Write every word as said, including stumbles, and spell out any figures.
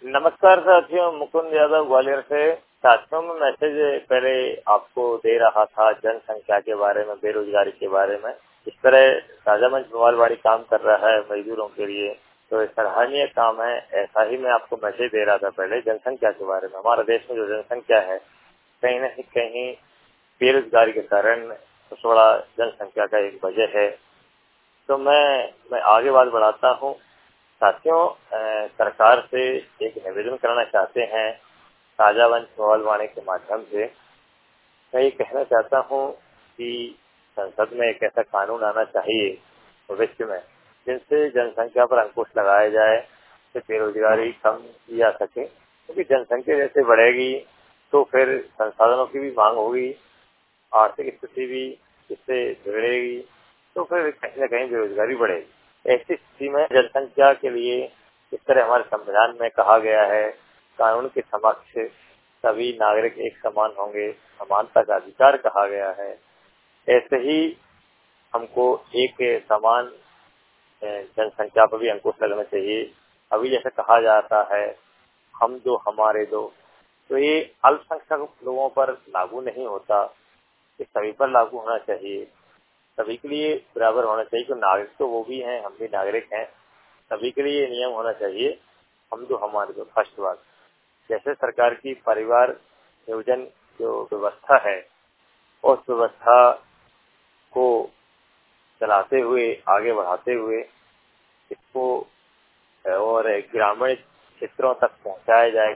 नमस्कार साथियों, मुकुंद यादव ग्वालियर से। साथियों में मैसेज पहले आपको दे रहा था जनसंख्या के बारे में, बेरोजगारी के बारे में। इस तरह ताजा मंच मोबाइलवाड़ी काम कर रहा है मजदूरों के लिए, तो ये सराहनीय काम है। ऐसा ही मैं आपको मैसेज दे रहा था पहले जनसंख्या के बारे में। हमारे देश में जो जनसंख्या है, कहीं न कहीं बेरोजगारी के कारण थोड़ा जनसंख्या का एक वजह है। तो मैं मैं आगे बात बढ़ाता हूँ। साथियों, सरकार से एक निवेदन करना चाहते हैं ताजा वंश मोबाइलवाणी के माध्यम से। मैं ये कहना चाहता हूँ कि संसद में एक ऐसा कानून आना चाहिए भविष्य में, जिनसे जनसंख्या पर अंकुश लगाया जाए, कि बेरोजगारी कम की जा सके। क्योंकि जनसंख्या जैसे बढ़ेगी तो फिर संसाधनों की भी मांग होगी, आर्थिक स्थिति भी इससे बिगड़ेगी, तो फिर कहीं न कहीं बेरोजगारी बढ़ेगी। ऐसी स्थिति में जनसंख्या के लिए इस तरह हमारे संविधान में कहा गया है, कानून के समक्ष सभी नागरिक एक समान होंगे, समानता का अधिकार कहा गया है। ऐसे ही हमको एक समान जनसंख्या पर भी अंकुश लगना चाहिए। अभी जैसे कहा जाता है, हम दो हमारे दो, तो ये अल्पसंख्यक लोगों पर लागू नहीं होता, ये सभी पर लागू होना चाहिए। सभी के लिए बराबर होना चाहिए, क्योंकि नागरिक तो वो भी हैं, हम भी नागरिक हैं। सभी के लिए नियम होना चाहिए, हम दो हमारे दो। फर्स्ट बात, जैसे सरकार की परिवार नियोजन जो व्यवस्था है, उस व्यवस्था को चलाते हुए, आगे बढ़ाते हुए इसको और ग्रामीण क्षेत्रों तक पहुंचाया जाए।